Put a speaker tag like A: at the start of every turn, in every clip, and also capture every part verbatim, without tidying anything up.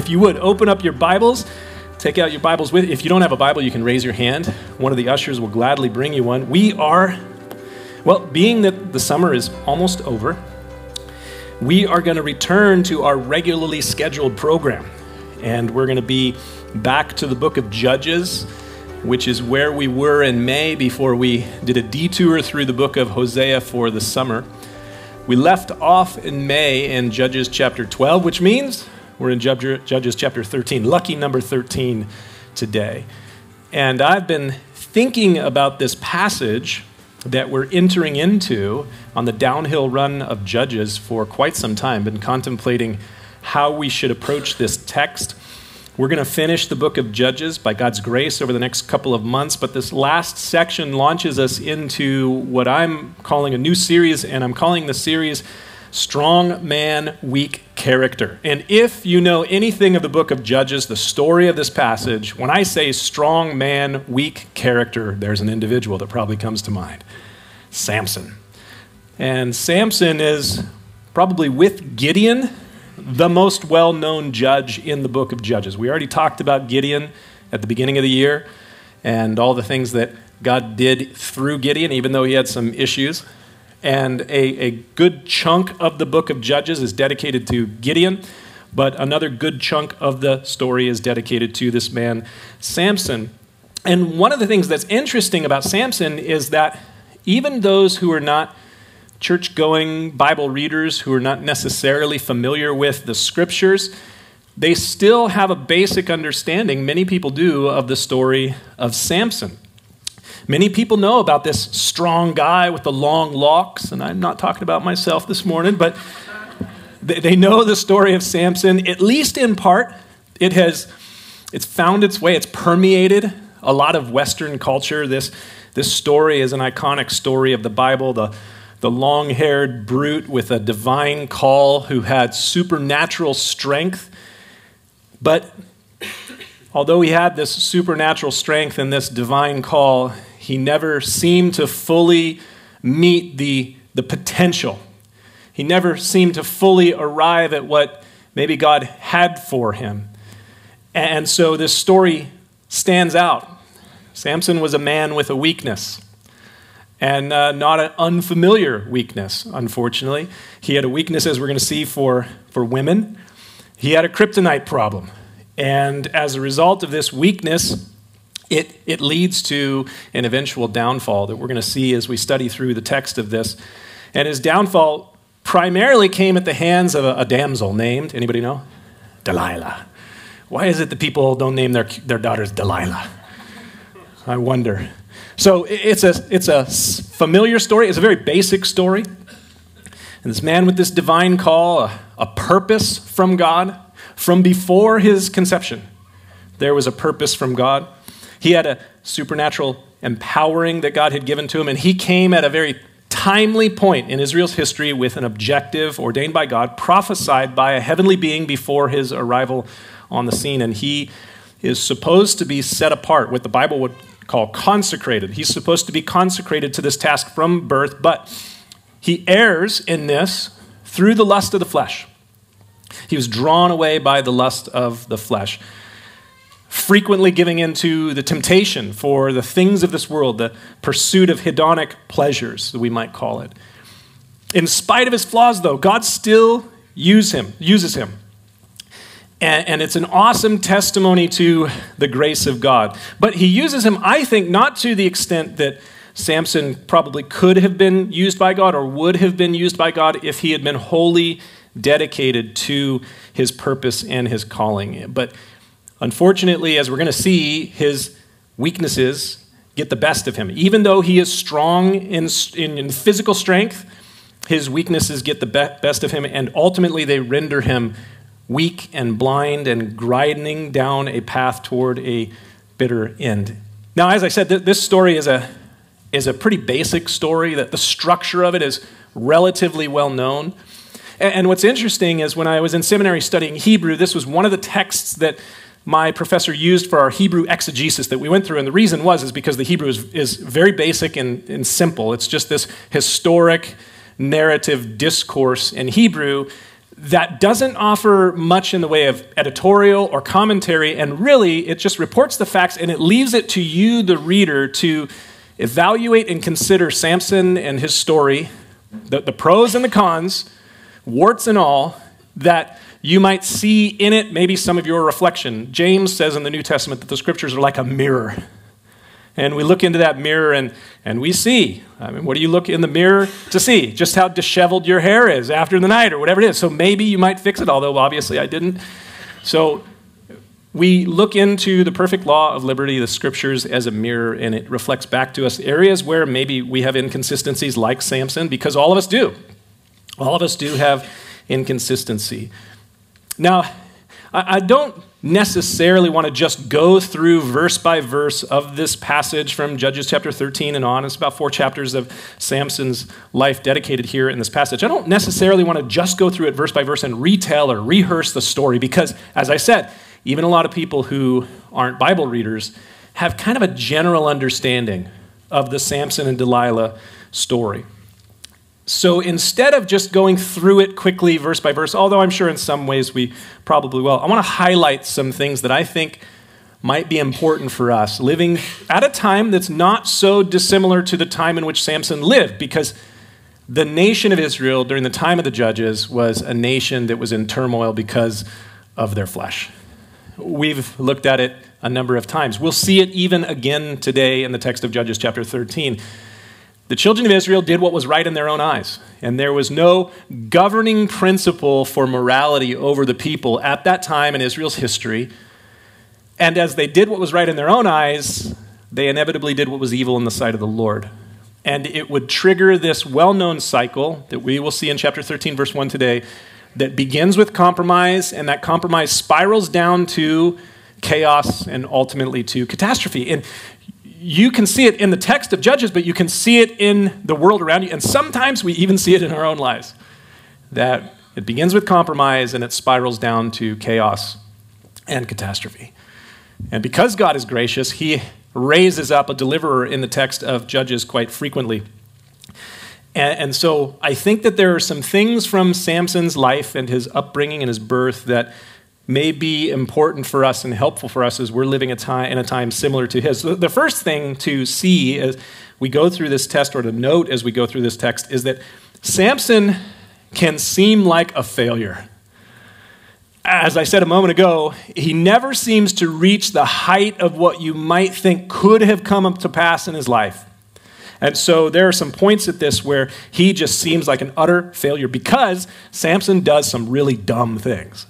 A: If you would, open up your Bibles, take out your Bibles with you. If you don't have a Bible, you can raise your hand. One of the ushers will gladly bring you one. We are, well, being that the summer is almost over, we are going to return to our regularly scheduled program. And we're going to be back to the book of Judges, which is where we were in May before we did a detour through the book of Hosea for the summer. We left off in May in Judges chapter twelve, which means we're in Judges chapter thirteen, lucky number thirteen today. And I've been thinking about this passage that we're entering into on the downhill run of Judges for quite some time, been contemplating how we should approach this text. We're going to finish the book of Judges by God's grace over the next couple of months, but this last section launches us into what I'm calling a new series, and I'm calling the series Strong Man, Weak Character. And if you know anything of the book of Judges, the story of this passage, when I say strong man, weak character, there's an individual that probably comes to mind. Samson. And Samson is probably, with Gideon, the most well-known judge in the book of Judges. We already talked about Gideon at the beginning of the year and all the things that God did through Gideon, even though he had some issues. And a, a good chunk of the book of Judges is dedicated to Gideon, but another good chunk of the story is dedicated to this man, Samson. And one of the things that's interesting about Samson is that even those who are not church-going Bible readers, who are not necessarily familiar with the scriptures, they still have a basic understanding, many people do, of the story of Samson. Many people know about this strong guy with the long locks, and I'm not talking about myself this morning, but they know the story of Samson, at least in part. It has, it's found its way, it's permeated a lot of Western culture. This, this story is an iconic story of the Bible, the, the long-haired brute with a divine call who had supernatural strength. But although he had this supernatural strength and this divine call, he never seemed to fully meet the, the potential. He never seemed to fully arrive at what maybe God had for him. And so this story stands out. Samson was a man with a weakness, and uh, not an unfamiliar weakness, unfortunately. He had a weakness, as we're going to see, for, for women. He had a kryptonite problem. And as a result of this weakness, It, it leads to an eventual downfall that we're going to see as we study through the text of this. And his downfall primarily came at the hands of a, a damsel named, anybody know? Delilah. Why is it that people don't name their, their daughters Delilah? I wonder. So it's a, it's a familiar story. It's a very basic story. And this man with this divine call, a, a purpose from God, from before his conception, there was a purpose from God. He had a supernatural empowering that God had given to him, and he came at a very timely point in Israel's history with an objective ordained by God, prophesied by a heavenly being before his arrival on the scene, and he is supposed to be set apart, what the Bible would call consecrated. He's supposed to be consecrated to this task from birth, but he errs in this through the lust of the flesh. He was drawn away by the lust of the flesh, frequently giving into the temptation for the things of this world, the pursuit of hedonic pleasures, we might call it. In spite of his flaws, though, God still use him, uses him. And, and it's an awesome testimony to the grace of God. But he uses him, I think, not to the extent that Samson probably could have been used by God or would have been used by God if he had been wholly dedicated to his purpose and his calling. But unfortunately, as we're going to see, his weaknesses get the best of him. Even though he is strong in, in, in physical strength, his weaknesses get the be- best of him, and ultimately they render him weak and blind and grinding down a path toward a bitter end. Now, as I said, th- this story is a, is a pretty basic story, that the structure of it is relatively well known. And, and what's interesting is when I was in seminary studying Hebrew, this was one of the texts that my professor used for our Hebrew exegesis that we went through, and the reason was is because the Hebrew is, is very basic and, and simple. It's just this historic narrative discourse in Hebrew that doesn't offer much in the way of editorial or commentary, and really it just reports the facts and it leaves it to you, the reader, to evaluate and consider Samson and his story, the, the pros and the cons, warts and all, that you might see in it maybe some of your reflection. James says in the New Testament that the scriptures are like a mirror. And we look into that mirror and, and we see. I mean, what do you look in the mirror to see? Just how disheveled your hair is after the night or whatever it is. So maybe you might fix it, although obviously I didn't. So we look into the perfect law of liberty, the scriptures, as a mirror, and it reflects back to us areas where maybe we have inconsistencies like Samson, because all of us do. All of us do have inconsistency. Now, I don't necessarily want to just go through verse by verse of this passage from Judges chapter thirteen and on. It's about four chapters of Samson's life dedicated here in this passage. I don't necessarily want to just go through it verse by verse and retell or rehearse the story because, as I said, even a lot of people who aren't Bible readers have kind of a general understanding of the Samson and Delilah story. So instead of just going through it quickly, verse by verse, although I'm sure in some ways we probably will, I want to highlight some things that I think might be important for us, living at a time that's not so dissimilar to the time in which Samson lived, because the nation of Israel during the time of the Judges was a nation that was in turmoil because of their flesh. We've looked at it a number of times. We'll see it even again today in the text of Judges chapter thirteen. The children of Israel did what was right in their own eyes, and there was no governing principle for morality over the people at that time in Israel's history. And as they did what was right in their own eyes, they inevitably did what was evil in the sight of the Lord. And it would trigger this well-known cycle that we will see in chapter thirteen, verse one today, that begins with compromise, and that compromise spirals down to chaos and ultimately to catastrophe. And you can see it in the text of Judges, but you can see it in the world around you. And sometimes we even see it in our own lives, that it begins with compromise and it spirals down to chaos and catastrophe. And because God is gracious, he raises up a deliverer in the text of Judges quite frequently. And, and so I think that there are some things from Samson's life and his upbringing and his birth that may be important for us and helpful for us as we're living a time in a time similar to his. The first thing to see as we go through this text, or to note as we go through this text, is that Samson can seem like a failure. As I said a moment ago, he never seems to reach the height of what you might think could have come up to pass in his life. And so there are some points at this where he just seems like an utter failure because Samson does some really dumb things.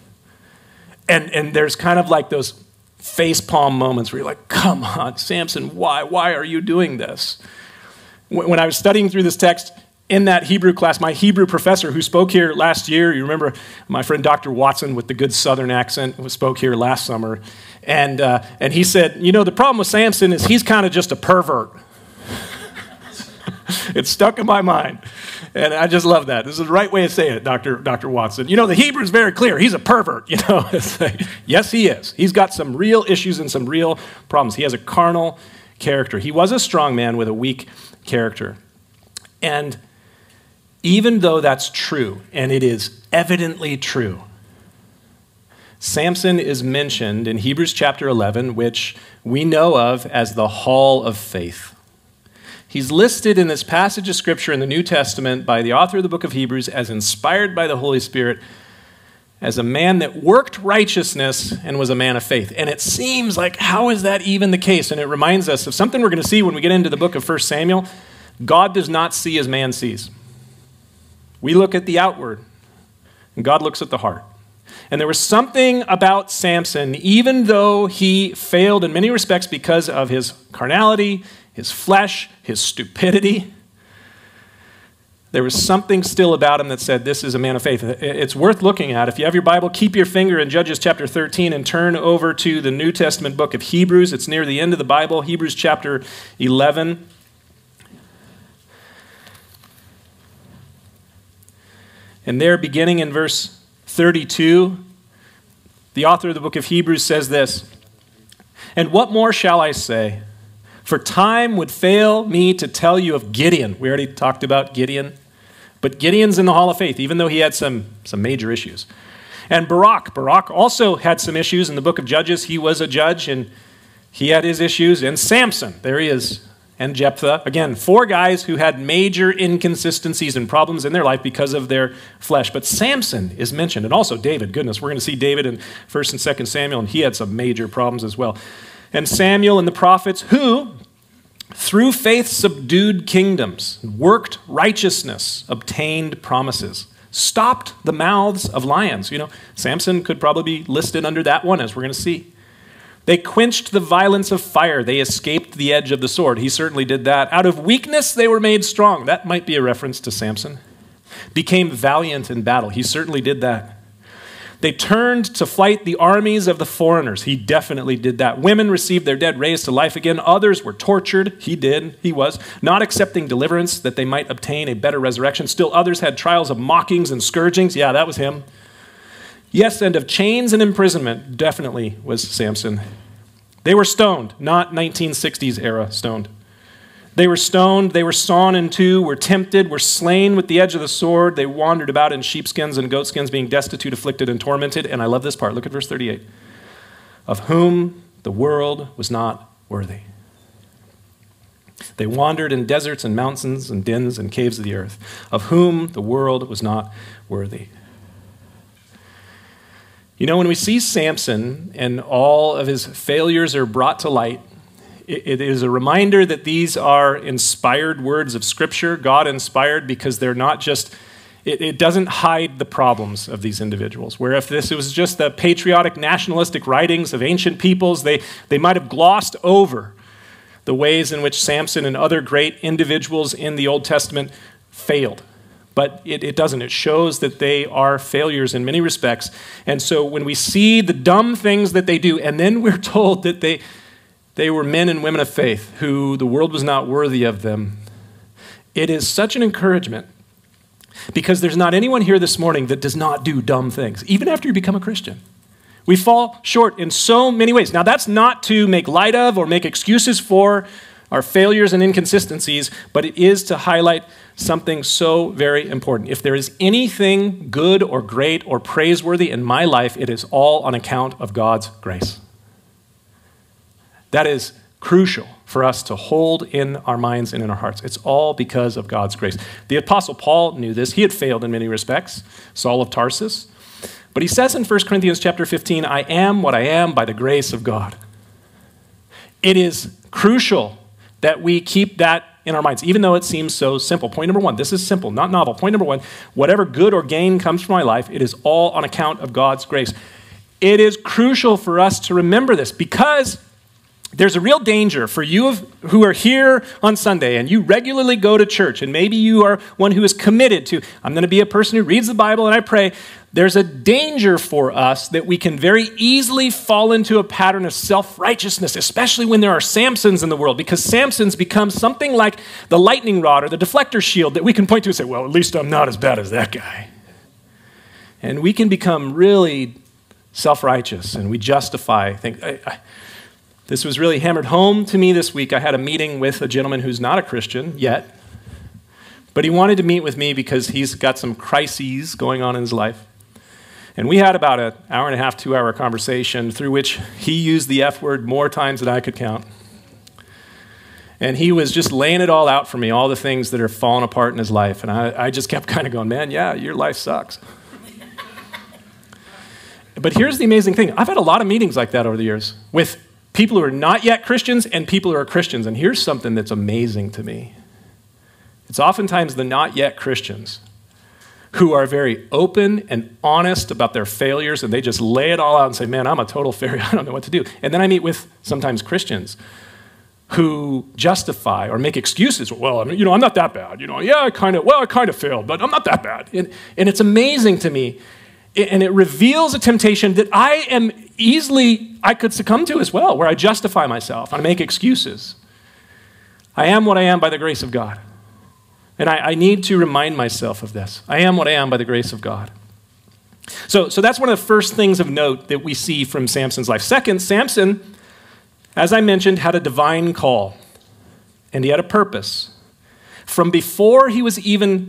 A: And and there's kind of like those facepalm moments where you're like, come on, Samson, why? Why are you doing this? When I was studying through this text in that Hebrew class, my Hebrew professor who spoke here last year, you remember my friend Doctor Watson with the good Southern accent who spoke here last summer, and uh, and he said, you know, the problem with Samson is he's kind of just a pervert. It stuck in my mind. And I just love that. This is the right way of saying it, Doctor Doctor Watson. You know, the Hebrew is very clear. He's a pervert, you know. It's like, yes, he is. He's got some real issues and some real problems. He has a carnal character. He was a strong man with a weak character. And even though that's true, and it is evidently true, Samson is mentioned in Hebrews chapter eleven, which we know of as the Hall of Faith. He's listed in this passage of Scripture in the New Testament by the author of the book of Hebrews as inspired by the Holy Spirit as a man that worked righteousness and was a man of faith. And it seems like, how is that even the case? And it reminds us of something we're going to see when we get into the book of First Samuel. God does not see as man sees. We look at the outward, and God looks at the heart. And there was something about Samson, even though he failed in many respects because of his carnality, his flesh, his stupidity, there was something still about him that said, this is a man of faith. It's worth looking at. If you have your Bible, keep your finger in Judges chapter thirteen and turn over to the New Testament book of Hebrews. It's near the end of the Bible, Hebrews chapter eleven. And there, beginning in verse thirty-two, the author of the book of Hebrews says this, "And what more shall I say? For time would fail me to tell you of Gideon." We already talked about Gideon. But Gideon's in the Hall of Faith, even though he had some, some major issues. And Barak, Barak also had some issues in the book of Judges. He was a judge, and he had his issues. And Samson, there he is, and Jephthah. Again, four guys who had major inconsistencies and problems in their life because of their flesh. But Samson is mentioned, and also David. Goodness, we're going to see David in First and Second Samuel, and he had some major problems as well. And Samuel and the prophets, who, through faith, subdued kingdoms, worked righteousness, obtained promises, stopped the mouths of lions. You know, Samson could probably be listed under that one, as we're going to see. They quenched the violence of fire. They escaped the edge of the sword. He certainly did that. Out of weakness, they were made strong. That might be a reference to Samson. Became valiant in battle. He certainly did that. They turned to flight the armies of the foreigners. He definitely did that. Women received their dead raised to life again. Others were tortured. He did. He was. Not accepting deliverance that they might obtain a better resurrection. Still others had trials of mockings and scourgings. Yeah, that was him. Yes, and of chains and imprisonment. Definitely was Samson. They were stoned, not nineteen sixties era stoned. They were stoned, they were sawn in two, were tempted, were slain with the edge of the sword. They wandered about in sheepskins and goatskins, being destitute, afflicted, and tormented. And I love this part. Look at verse thirty-eight. Of whom the world was not worthy. They wandered in deserts and mountains and dens and caves of the earth, of whom the world was not worthy. You know, when we see Samson and all of his failures are brought to light, it is a reminder that these are inspired words of Scripture, God-inspired, because they're not just, it, it doesn't hide the problems of these individuals. Where if this was just the patriotic, nationalistic writings of ancient peoples, they, they might have glossed over the ways in which Samson and other great individuals in the Old Testament failed. But it, it doesn't. It shows that they are failures in many respects. And so when we see the dumb things that they do, and then we're told that they... They were men and women of faith who the world was not worthy of them. It is such an encouragement because there's not anyone here this morning that does not do dumb things, even after you become a Christian. We fall short in so many ways. Now, that's not to make light of or make excuses for our failures and inconsistencies, but it is to highlight something so very important. If there is anything good or great or praiseworthy in my life, it is all on account of God's grace. That is crucial for us to hold in our minds and in our hearts. It's all because of God's grace. The Apostle Paul knew this. He had failed in many respects, Saul of Tarsus. But he says in First Corinthians chapter fifteen, I am what I am by the grace of God. It is crucial that we keep that in our minds, even though it seems so simple. Point number one, this is simple, not novel. Point number one, whatever good or gain comes from my life, it is all on account of God's grace. It is crucial for us to remember this because there's a real danger for you of, who are here on Sunday and you regularly go to church, and maybe you are one who is committed to, I'm going to be a person who reads the Bible and I pray. There's a danger for us that we can very easily fall into a pattern of self-righteousness, especially when there are Samsons in the world, because Samsons become something like the lightning rod or the deflector shield that we can point to and say, well, at least I'm not as bad as that guy. And we can become really self-righteous and we justify things. I, I, This was really hammered home to me this week. I had a meeting with a gentleman who's not a Christian yet, but he wanted to meet with me because he's got some crises going on in his life. And we had about an hour and a half, two-hour conversation through which he used the F word more times than I could count. And he was just laying it all out for me, all the things that are falling apart in his life. And I, I just kept kind of going, man, yeah, your life sucks. But here's the amazing thing. I've had a lot of meetings like that over the years with people who are not yet Christians and people who are Christians. And here's something that's amazing to me. It's oftentimes the not yet Christians who are very open and honest about their failures, and they just lay it all out and say, man, I'm a total failure. I don't know what to do. And then I meet with sometimes Christians who justify or make excuses. Well, I mean, you know, I'm not that bad. You know, yeah, I kind of, well, I kind of failed, but I'm not that bad. And, and it's amazing to me. And it reveals a temptation that I am easily, I could succumb to as well, where I justify myself and I make excuses. I am what I am by the grace of God. And I, I need to remind myself of this. I am what I am by the grace of God. So, so that's one of the first things of note that we see from Samson's life. Second, Samson, as I mentioned, had a divine call, and he had a purpose. From before he was even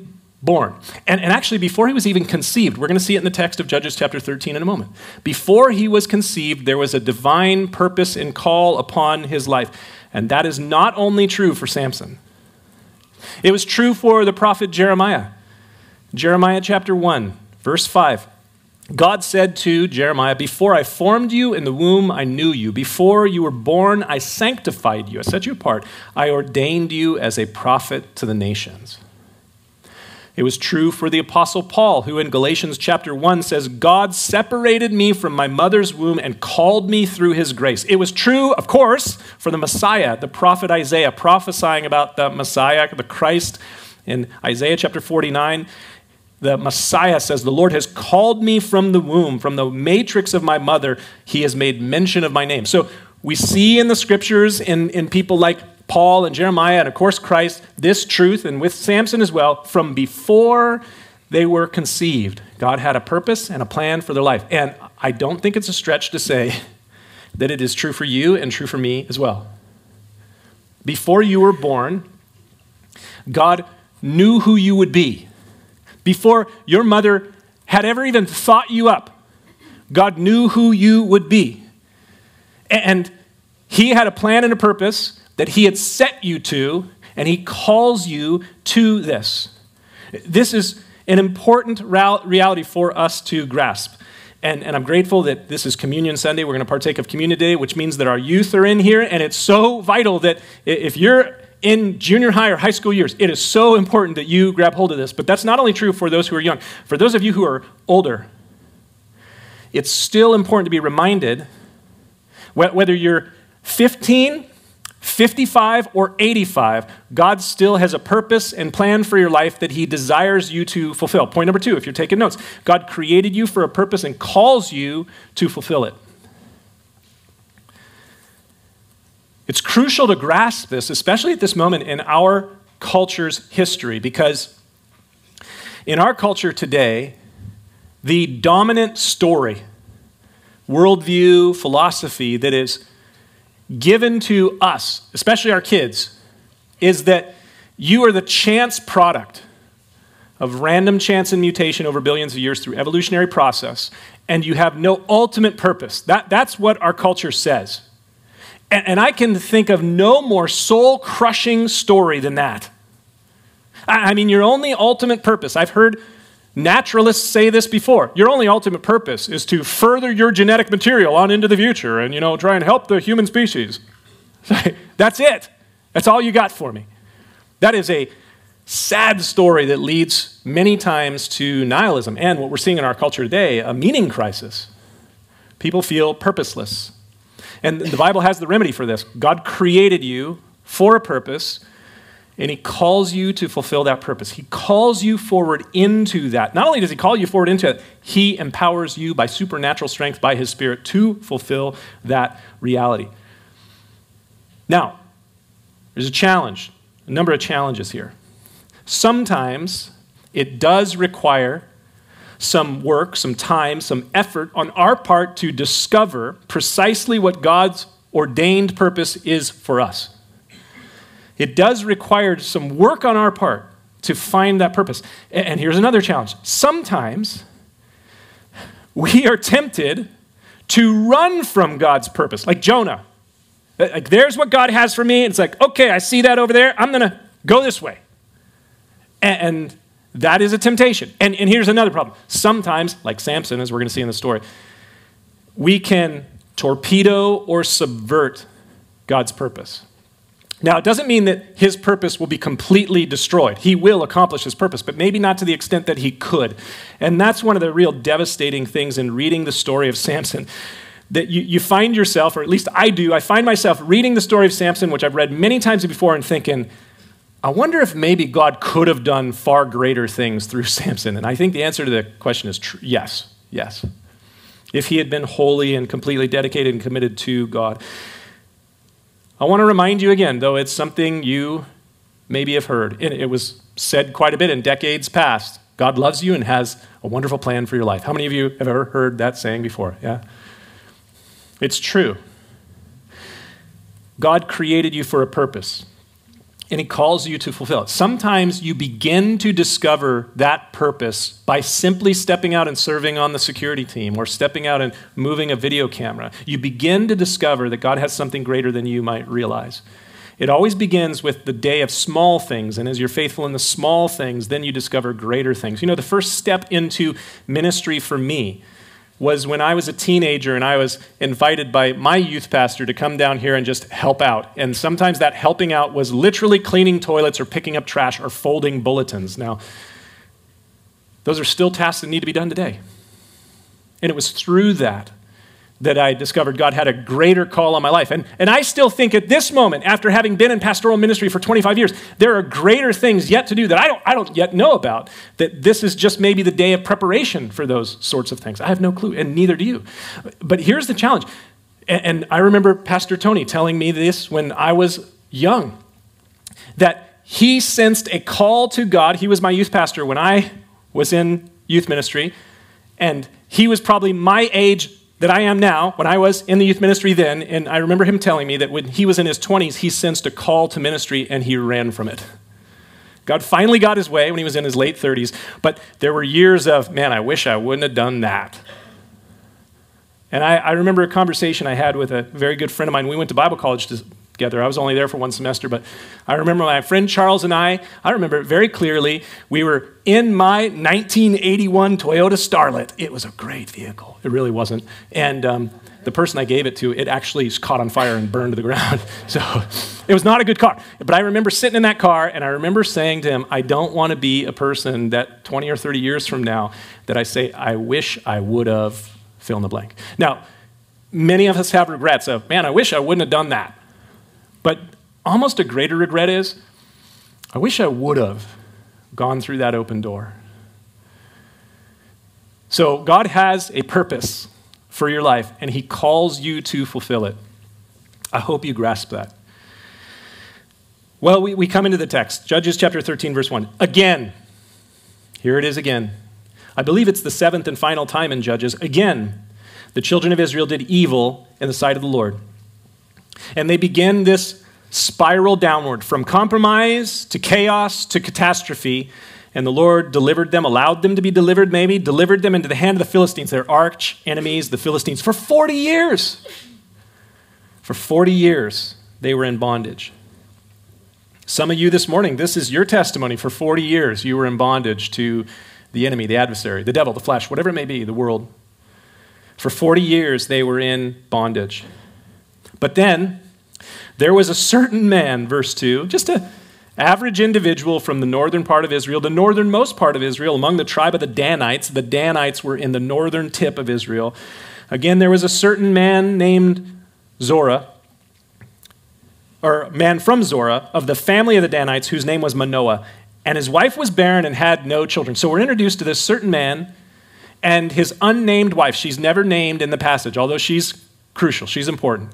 A: born. And, and actually, before he was even conceived, we're going to see it in the text of Judges chapter thirteen in a moment. Before he was conceived, there was a divine purpose and call upon his life. And that is not only true for Samson. It was true for the prophet Jeremiah. Jeremiah chapter one, verse five. God said to Jeremiah, "Before I formed you in the womb, I knew you. Before you were born, I sanctified you. I set you apart. I ordained you as a prophet to the nations." It was true for the Apostle Paul, who in Galatians chapter one says, "God separated me from my mother's womb and called me through his grace." It was true, of course, for the Messiah, the prophet Isaiah, prophesying about the Messiah, the Christ. In Isaiah chapter forty-nine, the Messiah says, "The Lord has called me from the womb, from the matrix of my mother. He has made mention of my name." So we see in the scriptures, in, in people like Paul and Jeremiah, and of course Christ, this truth, and with Samson as well, from before they were conceived, God had a purpose and a plan for their life. And I don't think it's a stretch to say that it is true for you and true for me as well. Before you were born, God knew who you would be. Before your mother had ever even thought you up, God knew who you would be. And he had a plan and a purpose that he had set you to, and he calls you to this. This is an important reality for us to grasp. And, and I'm grateful that this is Communion Sunday. We're going to partake of Communion today, which means that our youth are in here, and it's so vital that if you're in junior high or high school years, it is so important that you grab hold of this. But that's not only true for those who are young. For those of you who are older, it's still important to be reminded, whether you're fifteen, fifty-five, or eighty-five, God still has a purpose and plan for your life that he desires you to fulfill. Point number two, if you're taking notes, God created you for a purpose and calls you to fulfill it. It's crucial to grasp this, especially at this moment in our culture's history, because in our culture today, the dominant story, worldview, philosophy that is given to us, especially our kids, is that you are the chance product of random chance and mutation over billions of years through evolutionary process, and you have no ultimate purpose. That, that's what our culture says. And, and I can think of no more soul-crushing story than that. I, I mean, your only ultimate purpose, I've heard naturalists say this before, your only ultimate purpose is to further your genetic material on into the future and, you know, try and help the human species. That's it. That's all you got for me. That is a sad story that leads many times to nihilism and what we're seeing in our culture today, a meaning crisis. People feel purposeless. And the Bible has the remedy for this. God created you for a purpose, and he calls you to fulfill that purpose. He calls you forward into that. Not only does he call you forward into it, he empowers you by supernatural strength by his Spirit to fulfill that reality. Now, there's a challenge, a number of challenges here. Sometimes it does require some work, some time, some effort on our part to discover precisely what God's ordained purpose is for us. It does require some work on our part to find that purpose. And here's another challenge. Sometimes we are tempted to run from God's purpose, like Jonah. Like, there's what God has for me. It's like, okay, I see that over there. I'm going to go this way. And that is a temptation. And, and here's another problem. Sometimes, like Samson, as we're going to see in the story, we can torpedo or subvert God's purpose. Now, it doesn't mean that his purpose will be completely destroyed. He will accomplish his purpose, but maybe not to the extent that he could. And that's one of the real devastating things in reading the story of Samson, that you, you find yourself, or at least I do, I find myself reading the story of Samson, which I've read many times before, and thinking, I wonder if maybe God could have done far greater things through Samson. And I think the answer to the question is tr- yes, yes. If he had been holy and completely dedicated and committed to God. I want to remind you again, though it's something you maybe have heard. It, it was said quite a bit in decades past. God loves you and has a wonderful plan for your life. How many of you have ever heard that saying before? Yeah? It's true. God created you for a purpose. and he calls you to fulfill it. Sometimes you begin to discover that purpose by simply stepping out and serving on the security team or stepping out and moving a video camera. You begin to discover that God has something greater than you might realize. It always begins with the day of small things, and as you're faithful in the small things, then you discover greater things. You know, the first step into ministry for me was when I was a teenager and I was invited by my youth pastor to come down here and just help out. And sometimes that helping out was literally cleaning toilets or picking up trash or folding bulletins. Now, those are still tasks that need to be done today. And it was through that that I discovered God had a greater call on my life. And, and I still think at this moment, after having been in pastoral ministry for twenty-five years, there are greater things yet to do that I don't, I don't yet know about, that this is just maybe the day of preparation for those sorts of things. I have no clue, and neither do you. But here's the challenge. And, and I remember Pastor Tony telling me this when I was young, that he sensed a call to God. He was my youth pastor when I was in youth ministry, and he was probably my age that I am now, when I was in the youth ministry then, and I remember him telling me that when he was in his twenties, he sensed a call to ministry and he ran from it. God finally got his way when he was in his late thirties, but there were years of, man, I wish I wouldn't have done that. And I, I remember a conversation I had with a very good friend of mine. We went to Bible college together. I was only there for one semester, but I remember my friend Charles and I, I remember it very clearly, we were in my nineteen eighty-one Toyota Starlet. It was a great vehicle. It really wasn't. And um, the person I gave it to, it actually caught on fire and burned to the ground. So it was not a good car. But I remember sitting in that car, and I remember saying to him, I don't want to be a person that twenty or thirty years from now that I say, I wish I would have fill in the blank. Now, many of us have regrets of, man, I wish I wouldn't have done that. But almost a greater regret is, I wish I would have gone through that open door. So God has a purpose for your life, and he calls you to fulfill it. I hope you grasp that. Well, we, we come into the text, Judges chapter thirteen, verse one. Again, here it is again. I believe it's the seventh and final time in Judges. Again, the children of Israel did evil in the sight of the Lord. And they begin this spiral downward from compromise to chaos to catastrophe. And the Lord delivered them, allowed them to be delivered maybe, delivered them into the hand of the Philistines, their arch enemies, the Philistines, for forty years. For forty years, they were in bondage. Some of you this morning, this is your testimony. For forty years, you were in bondage to the enemy, the adversary, the devil, the flesh, whatever it may be, the world. For forty years, they were in bondage. But then, there was a certain man, verse two, just an average individual from the northern part of Israel, the northernmost part of Israel, among the tribe of the Danites. The Danites were in the northern tip of Israel. Again, there was a certain man named Zorah, or man from Zorah, of the family of the Danites, whose name was Manoah. And his wife was barren and had no children. So we're introduced to this certain man and his unnamed wife. She's never named in the passage, although she's crucial. She's important.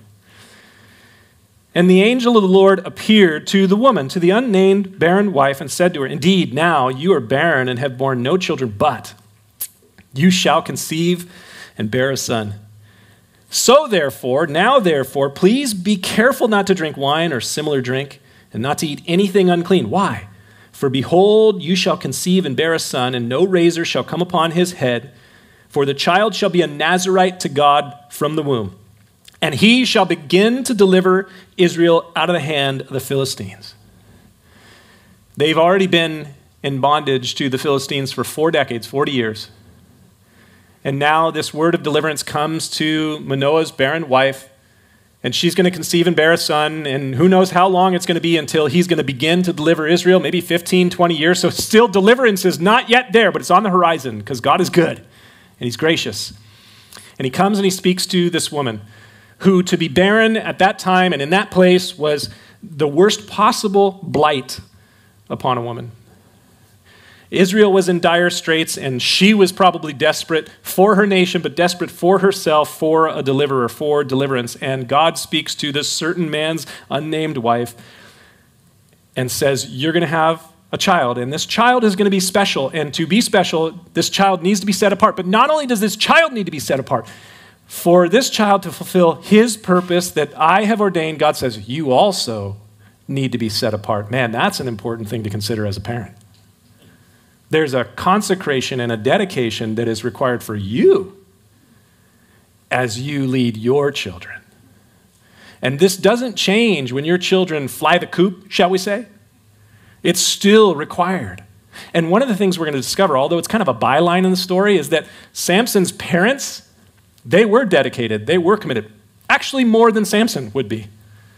A: And the angel of the Lord appeared to the woman, to the unnamed barren wife, and said to her, indeed, now you are barren and have borne no children, but you shall conceive and bear a son. So therefore, now therefore, please be careful not to drink wine or similar drink, and not to eat anything unclean. Why? For behold, you shall conceive and bear a son, and no razor shall come upon his head, for the child shall be a Nazirite to God from the womb. And he shall begin to deliver Israel out of the hand of the Philistines. They've already been in bondage to the Philistines for four decades, forty years. And now this word of deliverance comes to Manoah's barren wife, and she's going to conceive and bear a son, and who knows how long it's going to be until he's going to begin to deliver Israel, maybe fifteen, twenty years. So still deliverance is not yet there, but it's on the horizon because God is good and he's gracious. And he comes and he speaks to this woman, who to be barren at that time and in that place was the worst possible blight upon a woman. Israel was in dire straits, and she was probably desperate for her nation, but desperate for herself, for a deliverer, for deliverance. And God speaks to this certain man's unnamed wife and says, you're going to have a child, and this child is going to be special. And to be special, this child needs to be set apart. But not only does this child need to be set apart, for this child to fulfill his purpose that I have ordained, God says, you also need to be set apart. Man, that's an important thing to consider as a parent. There's a consecration and a dedication that is required for you as you lead your children. And this doesn't change when your children fly the coop, shall we say? It's still required. And one of the things we're going to discover, although it's kind of a byline in the story, is that Samson's parents, they were dedicated, they were committed. Actually, more than Samson would be.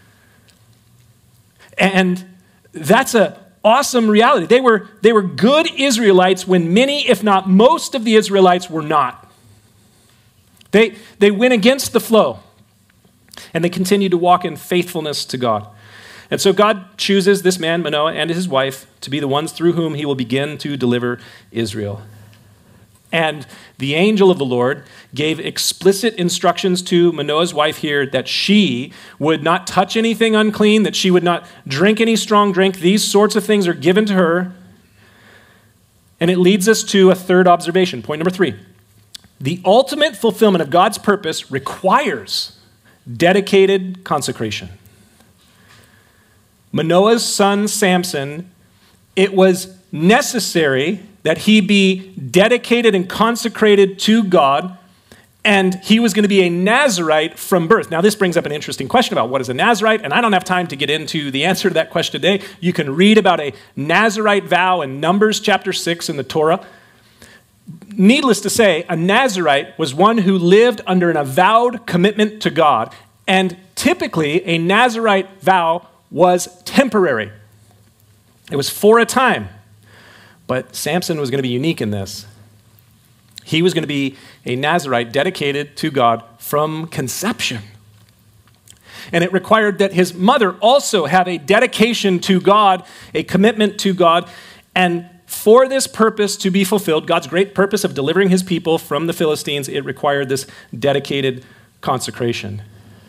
A: And that's an awesome reality. They were, they were good Israelites when many, if not most of the Israelites were not. They, they went against the flow, and they continued to walk in faithfulness to God. And so God chooses this man, Manoah, and his wife to be the ones through whom he will begin to deliver Israel. And the angel of the Lord gave explicit instructions to Manoah's wife here that she would not touch anything unclean, that she would not drink any strong drink. These sorts of things are given to her. And it leads us to a third observation. Point number three. The ultimate fulfillment of God's purpose requires dedicated consecration. Manoah's son Samson, it was necessary that he be dedicated and consecrated to God, and he was going to be a Nazirite from birth. Now, this brings up an interesting question about what is a Nazirite, and I don't have time to get into the answer to that question today. You can read about a Nazirite vow in Numbers chapter six in the Torah. Needless to say, a Nazirite was one who lived under an avowed commitment to God, and typically a Nazirite vow was temporary. It was for a time. But Samson was going to be unique in this. He was going to be a Nazirite dedicated to God from conception. And it required that his mother also have a dedication to God, a commitment to God. And for this purpose to be fulfilled, God's great purpose of delivering his people from the Philistines, it required this dedicated consecration.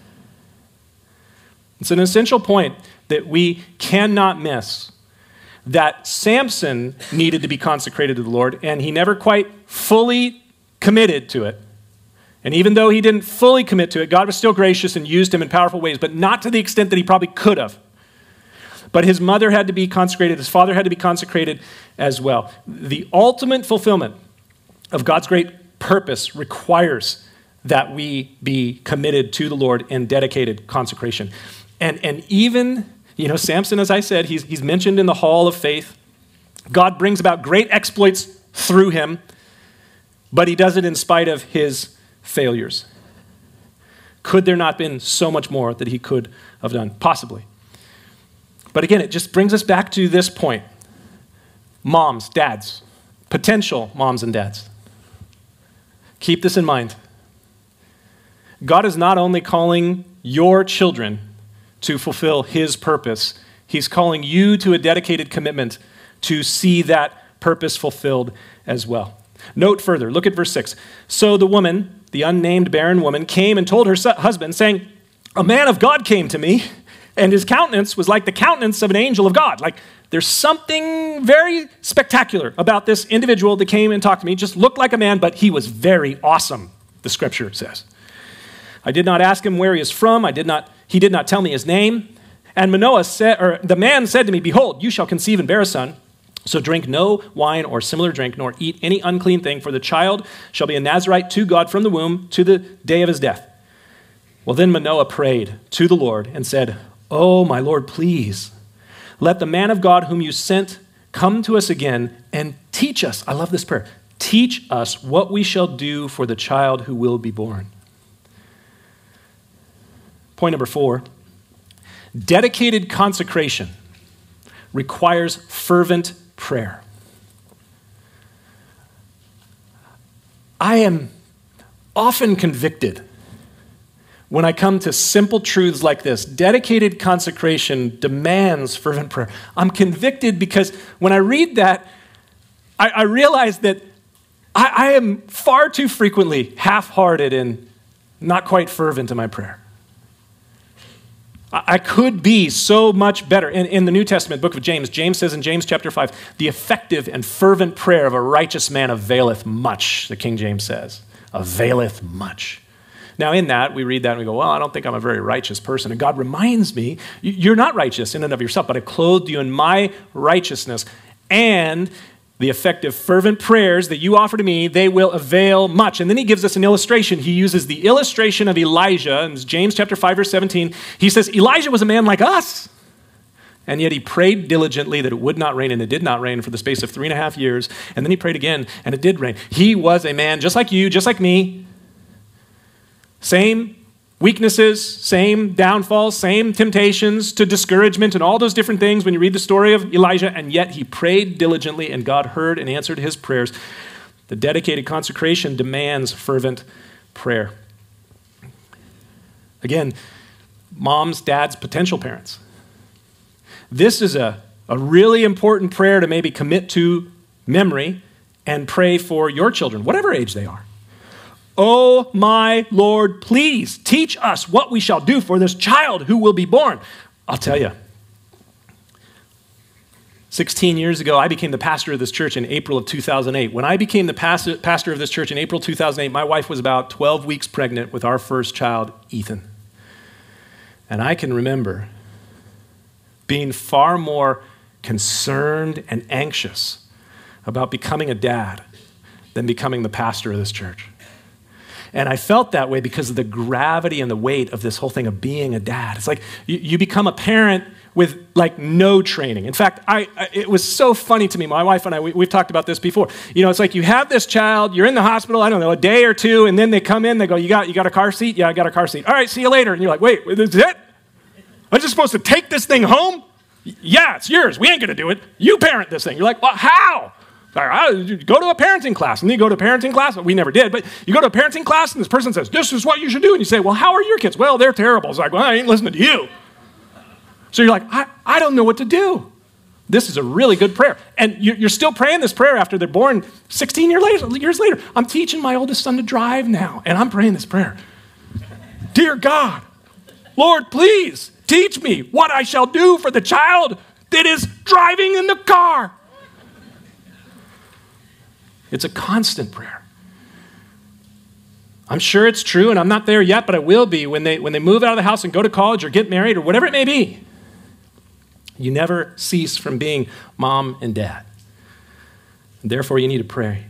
A: It's an essential point that we cannot miss, that Samson needed to be consecrated to the Lord, and he never quite fully committed to it. And even though he didn't fully commit to it, God was still gracious and used him in powerful ways, but not to the extent that he probably could have. But his mother had to be consecrated, his father had to be consecrated as well. The ultimate fulfillment of God's great purpose requires that we be committed to the Lord in dedicated consecration. And, and even, you know, Samson, as I said, he's, he's mentioned in the hall of faith. God brings about great exploits through him, but he does it in spite of his failures. Could there not have been so much more that he could have done? Possibly. But again, it just brings us back to this point. Moms, dads, potential moms and dads. Keep this in mind. God is not only calling your children to fulfill his purpose, he's calling you to a dedicated commitment to see that purpose fulfilled as well. Note further, look at verse six. So the woman, the unnamed barren woman, came and told her husband, saying, a man of God came to me, and his countenance was like the countenance of an angel of God. Like, there's something very spectacular about this individual that came and talked to me. Just looked like a man, but he was very awesome, the scripture says. I did not ask him where he is from. I did not, he did not tell me his name. And Manoah said, or the man said to me, behold, you shall conceive and bear a son. So drink no wine or similar drink, nor eat any unclean thing, for the child shall be a Nazirite to God from the womb to the day of his death. Well, then Manoah prayed to the Lord and said, oh, my Lord, please, let the man of God whom you sent come to us again and teach us. I love this prayer. Teach us what we shall do for the child who will be born. Point number four, dedicated consecration requires fervent prayer. I am often convicted when I come to simple truths like this. Dedicated consecration demands fervent prayer. I'm convicted because when I read that, I, I realize that I, I am far too frequently half-hearted and not quite fervent in my prayer. I could be so much better. In, in the New Testament book of James, James says in James chapter five, the effective and fervent prayer of a righteous man availeth much, the King James says. Availeth much. Now, in that, we read that and we go, well, I don't think I'm a very righteous person. And God reminds me, you're not righteous in and of yourself, but I clothed you in my righteousness. And the effective, fervent prayers that you offer to me, they will avail much. And then he gives us an illustration. He uses the illustration of Elijah. In James chapter five, verse seventeen, he says, Elijah was a man like us. And yet he prayed diligently that it would not rain, and it did not rain for the space of three and a half years. And then he prayed again, and it did rain. He was a man just like you, just like me. Same weaknesses, same downfalls, same temptations to discouragement and all those different things when you read the story of Elijah, and yet he prayed diligently, and God heard and answered his prayers. The dedicated consecration demands fervent prayer. Again, moms, dads, potential parents. This is a, a really important prayer to maybe commit to memory and pray for your children, whatever age they are. Oh, my Lord, please teach us what we shall do for this child who will be born. I'll tell you, sixteen years ago, I became the pastor of this church in April of two thousand eight. When I became the pastor, pastor of this church in April two thousand eight, my wife was about twelve weeks pregnant with our first child, Ethan. And I can remember being far more concerned and anxious about becoming a dad than becoming the pastor of this church. And I felt that way because of the gravity and the weight of this whole thing of being a dad. It's like you, you become a parent with like no training. In fact, I, I it was so funny to me. My wife and I, we, we've talked about this before. You know, it's like you have this child, you're in the hospital, I don't know, a day or two, and then they come in, they go, you got, you got a car seat? Yeah, I got a car seat. All right, see you later. And you're like, wait, is it? I'm just supposed to take this thing home? Yeah, it's yours. We ain't going to do it. You parent this thing. You're like, well, how? Like, go to a parenting class. And then you go to a parenting class. We never did, but you go to a parenting class and this person says, this is what you should do. And you say, well, how are your kids? Well, they're terrible. It's like, well, I ain't listening to you. So you're like, I, I don't know what to do. This is a really good prayer. And you're still praying this prayer after they're born sixteen years later, years later. I'm teaching my oldest son to drive now, and I'm praying this prayer. Dear God, Lord, please teach me what I shall do for the child that is driving in the car. It's a constant prayer. I'm sure it's true, and I'm not there yet, but I will be when they, when they move out of the house and go to college or get married or whatever it may be. You never cease from being mom and dad. And therefore, you need to pray.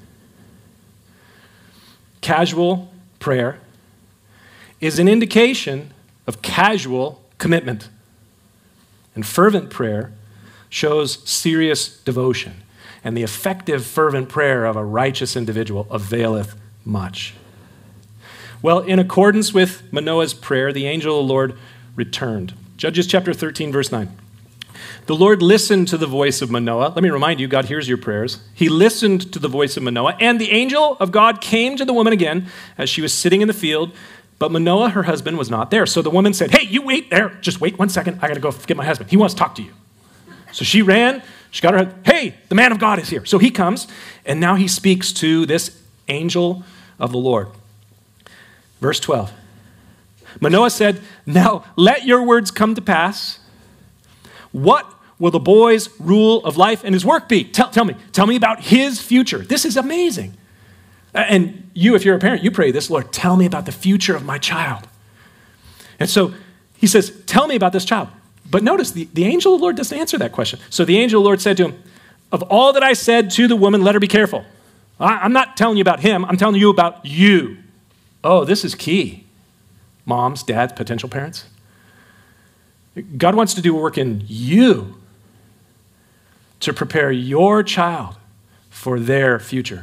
A: Casual prayer is an indication of casual commitment. And fervent prayer shows serious devotion. And the effective, fervent prayer of a righteous individual availeth much. Well, in accordance with Manoah's prayer, the angel of the Lord returned. Judges chapter thirteen, verse nine. The Lord listened to the voice of Manoah. Let me remind you, God hears your prayers. He listened to the voice of Manoah, and the angel of God came to the woman again as she was sitting in the field, but Manoah, her husband, was not there. So the woman said, hey, you wait there. Just wait one second. I got to go get my husband. He wants to talk to you. So she ran. She got her husband. Hey, the man of God is here. So he comes, and now he speaks to this angel of the Lord. Verse twelve. Manoah said, now let your words come to pass. What will the boy's rule of life and his work be? Tell, tell me. Tell me about his future. This is amazing. And you, if you're a parent, you pray this, Lord, tell me about the future of my child. And so he says, tell me about this child. But notice, the, the angel of the Lord doesn't answer that question. So the angel of the Lord said to him, of all that I said to the woman, let her be careful. I, I'm not telling you about him. I'm telling you about you. Oh, this is key. Moms, dads, potential parents. God wants to do work in you to prepare your child for their future.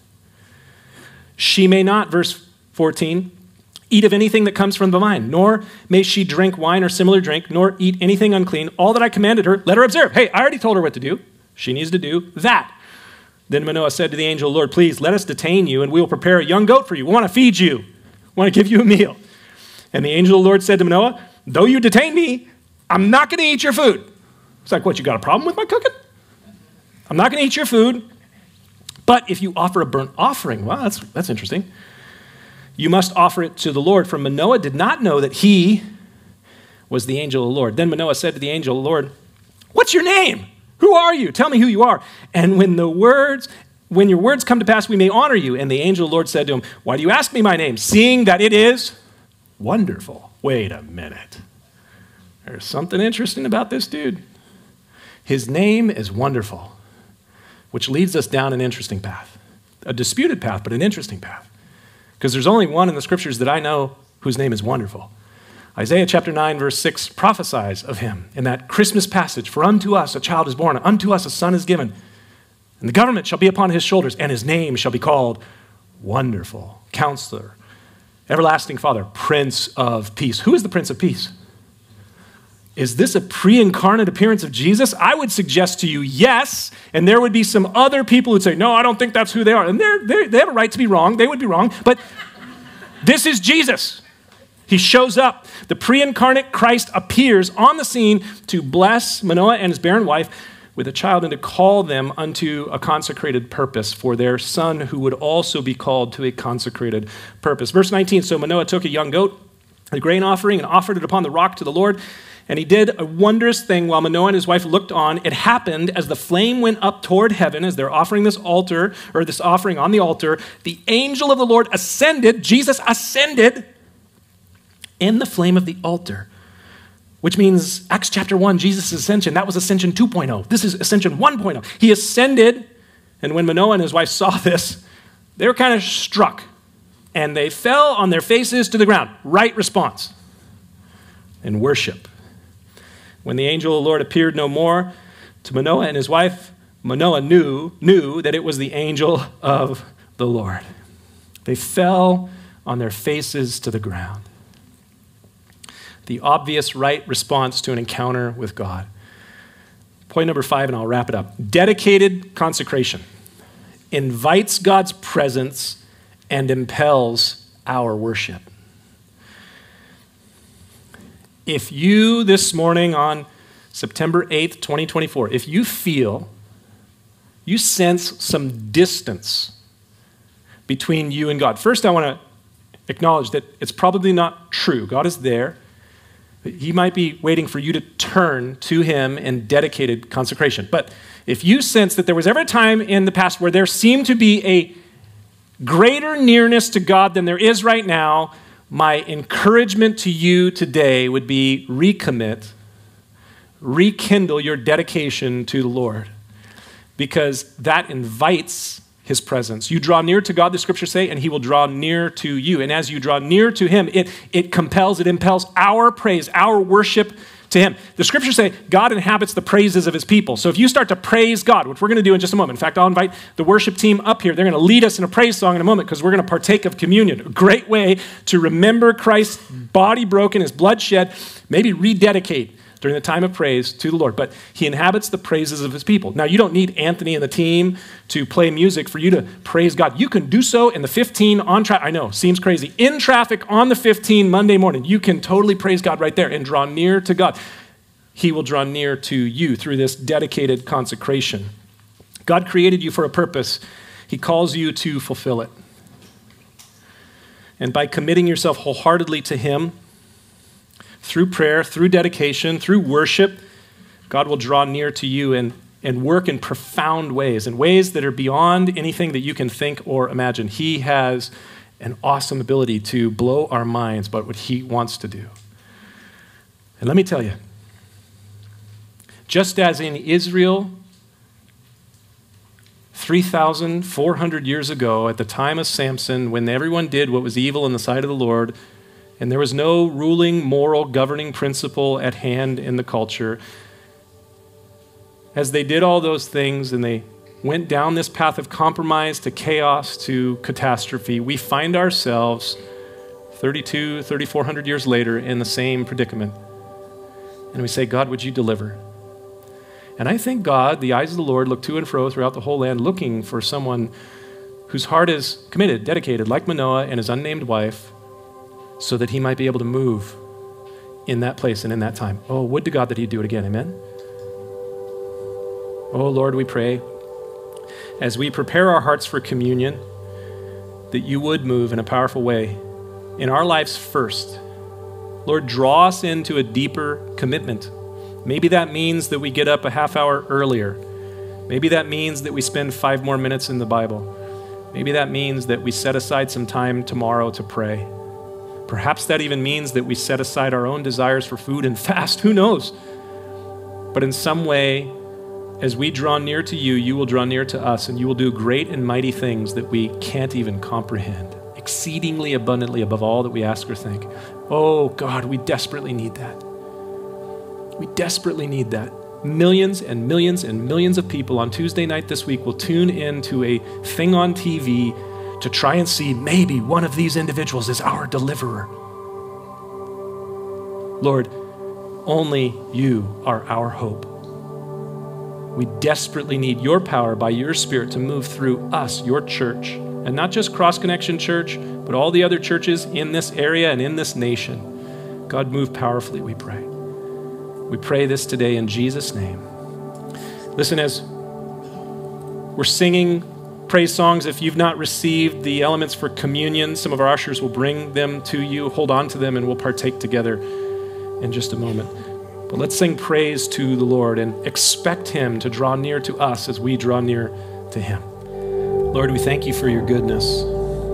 A: She may not, verse fourteen, eat of anything that comes from the vine, nor may she drink wine or similar drink, nor eat anything unclean. All that I commanded her, let her observe. Hey, I already told her what to do. She needs to do that. Then Manoah said to the angel, Lord, please let us detain you, and we will prepare a young goat for you. We want to feed you. We want to give you a meal. And the angel of the Lord said to Manoah, though you detain me, I'm not going to eat your food. It's like, what, you got a problem with my cooking? I'm not going to eat your food. But if you offer a burnt offering, well, that's, that's interesting. You must offer it to the Lord, for Manoah did not know that he was the angel of the Lord. Then Manoah said to the angel of the Lord, what's your name? Who are you? Tell me who you are. And when the words when your words come to pass, we may honor you. And the angel of the Lord said to him, why do you ask me my name, seeing that it is wonderful? Wait a minute. There's something interesting about this dude. His name is Wonderful, which leads us down an interesting path. A disputed path, but an interesting path. Because there's only one in the scriptures that I know whose name is Wonderful. Isaiah chapter nine, verse six prophesies of him in that Christmas passage. For unto us a child is born, unto us a son is given. And the government shall be upon his shoulders, and his name shall be called Wonderful, Counselor, Everlasting Father, Prince of Peace. Who is the Prince of Peace? Is this a pre-incarnate appearance of Jesus? I would suggest to you, yes. And there would be some other people who'd say, no, I don't think that's who they are. And they're, they're, they have a right to be wrong. They would be wrong. But this is Jesus. He shows up. The pre-incarnate Christ appears on the scene to bless Manoah and his barren wife with a child and to call them unto a consecrated purpose for their son who would also be called to a consecrated purpose. Verse nineteen, so Manoah took a young goat, a grain offering, and offered it upon the rock to the Lord. And he did a wondrous thing while Manoah and his wife looked on. It happened as the flame went up toward heaven, as they're offering this altar, or this offering on the altar, the angel of the Lord ascended, Jesus ascended in the flame of the altar. Which means Acts chapter one, Jesus' ascension, that was ascension two point oh. This is ascension one point oh. He ascended, and when Manoah and his wife saw this, they were kind of struck, and they fell on their faces to the ground. Right response. And worship. When the angel of the Lord appeared no more to Manoah and his wife, Manoah knew, knew that it was the angel of the Lord. They fell on their faces to the ground. The obvious right response to an encounter with God. Point number five, and I'll wrap it up. Dedicated consecration invites God's presence and impels our worship. If you this morning on September eighth, twenty twenty-four, if you feel, you sense some distance between you and God, first I want to acknowledge that it's probably not true. God is there. He might be waiting for you to turn to him in dedicated consecration. But if you sense that there was ever a time in the past where there seemed to be a greater nearness to God than there is right now, my encouragement to you today would be recommit, rekindle your dedication to the Lord, because that invites his presence. You draw near to God, the scriptures say, and he will draw near to you. And as you draw near to him, it, it compels, it impels our praise, our worship to him. The scriptures say God inhabits the praises of his people. So if you start to praise God, which we're going to do in just a moment. In fact, I'll invite the worship team up here. They're going to lead us in a praise song in a moment because we're going to partake of communion. A great way to remember Christ's body broken, his blood shed, maybe rededicate during the time of praise to the Lord. But he inhabits the praises of his people. Now, you don't need Anthony and the team to play music for you to praise God. You can do so in the fifteen on traffic. I know, seems crazy. In traffic on the fifteen Monday morning, you can totally praise God right there and draw near to God. He will draw near to you through this dedicated consecration. God created you for a purpose. He calls you to fulfill it. And by committing yourself wholeheartedly to him, through prayer, through dedication, through worship, God will draw near to you and, and work in profound ways, in ways that are beyond anything that you can think or imagine. He has an awesome ability to blow our minds about what he wants to do. And let me tell you, just as in Israel three thousand four hundred years ago, at the time of Samson, when everyone did what was evil in the sight of the Lord, and there was no ruling, moral, governing principle at hand in the culture, as they did all those things and they went down this path of compromise to chaos to catastrophe, we find ourselves thirty-two, thirty-four hundred years later in the same predicament. And we say, God, would you deliver? And I think God, the eyes of the Lord, look to and fro throughout the whole land, looking for someone whose heart is committed, dedicated, like Manoah and his unnamed wife, so that he might be able to move in that place and in that time. Oh, would to God that he'd do it again, amen? Oh, Lord, we pray, as we prepare our hearts for communion, that you would move in a powerful way in our lives first. Lord, draw us into a deeper commitment. Maybe that means that we get up a half hour earlier. Maybe that means that we spend five more minutes in the Bible. Maybe that means that we set aside some time tomorrow to pray. Perhaps that even means that we set aside our own desires for food and fast. Who knows? But in some way, as we draw near to you, you will draw near to us, and you will do great and mighty things that we can't even comprehend, exceedingly abundantly above all that we ask or think. Oh God, we desperately need that. We desperately need that. Millions and millions and millions of people on Tuesday night this week will tune in to a thing on T V to try and see maybe one of these individuals is our deliverer. Lord, only you are our hope. We desperately need your power by your Spirit to move through us, your church, and not just Cross Connection Church, but all the other churches in this area and in this nation. God, move powerfully, we pray. We pray this today in Jesus' name. Listen, as we're singing praise songs, if you've not received the elements for communion, some of our ushers will bring them to you. Hold on to them and we'll partake together in just a moment. But let's sing praise to the Lord and expect him to draw near to us as we draw near to him. Lord, we thank you for your goodness.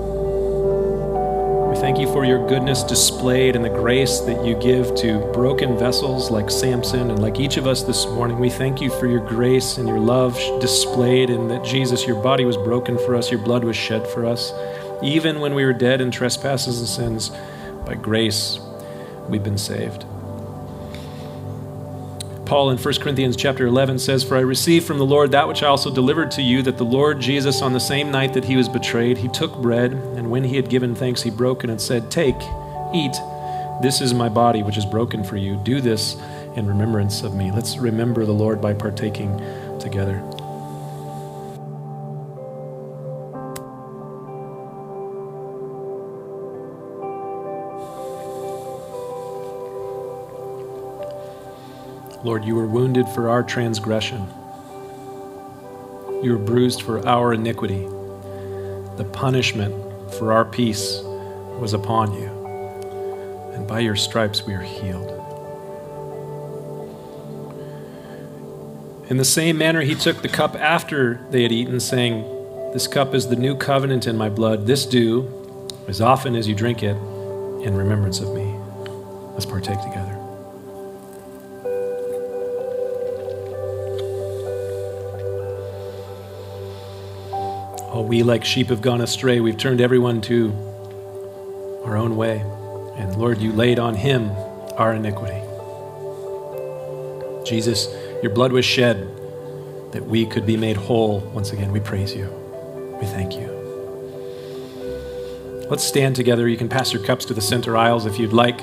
A: We thank you for your goodness displayed and the grace that you give to broken vessels like Samson and like each of us this morning. We thank you for your grace and your love displayed, and that Jesus, your body was broken for us, your blood was shed for us. Even when we were dead in trespasses and sins, by grace we've been saved. Paul in First Corinthians chapter eleven says, "For I received from the Lord that which I also delivered to you, that the Lord Jesus, on the same night that he was betrayed, he took bread, and when he had given thanks, he broke it and said, 'Take, eat. This is my body, which is broken for you. Do this in remembrance of me.'" Let's remember the Lord by partaking together. Lord, you were wounded for our transgression. You were bruised for our iniquity. The punishment for our peace was upon you, and by your stripes we are healed. In the same manner, he took the cup after they had eaten, saying, "This cup is the new covenant in my blood. This do, as often as you drink it, in remembrance of me." Let's partake together. Oh, we like sheep have gone astray. We've turned everyone to our own way. And Lord, you laid on him our iniquity. Jesus, your blood was shed that we could be made whole. Once again, we praise you. We thank you. Let's stand together. You can pass your cups to the center aisles if you'd like.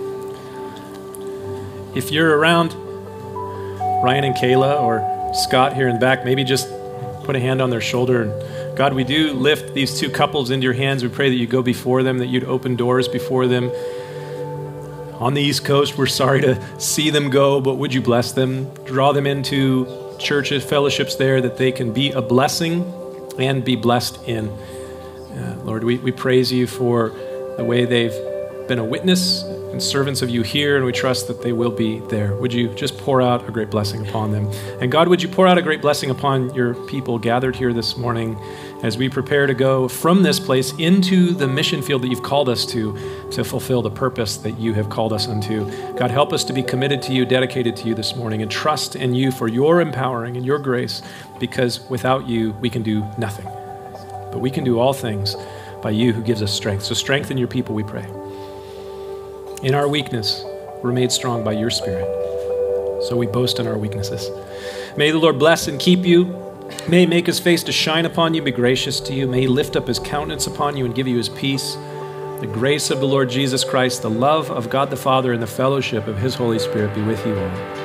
A: If you're around Ryan and Kayla or Scott here in the back, maybe just put a hand on their shoulder. And God, we do lift these two couples into your hands. We pray that you go before them, that you'd open doors before them. On the East Coast, we're sorry to see them go, but would you bless them? Draw them into churches, fellowships there, that they can be a blessing and be blessed in. Uh, Lord, we, we praise you for the way they've been a witness and servants of you here, and we trust that they will be there. Would you just pour out a great blessing upon them? And God, would you pour out a great blessing upon your people gathered here this morning as we prepare to go from this place into the mission field that you've called us to, to fulfill the purpose that you have called us unto. God, help us to be committed to you, dedicated to you this morning, and trust in you for your empowering and your grace, because without you, we can do nothing. But we can do all things by you who gives us strength. So strengthen your people, we pray. In our weakness, we're made strong by your Spirit. So we boast in our weaknesses. May the Lord bless and keep you. May he make his face to shine upon you, be gracious to you. May he lift up his countenance upon you and give you his peace. The grace of the Lord Jesus Christ, the love of God the Father, and the fellowship of his Holy Spirit be with you all.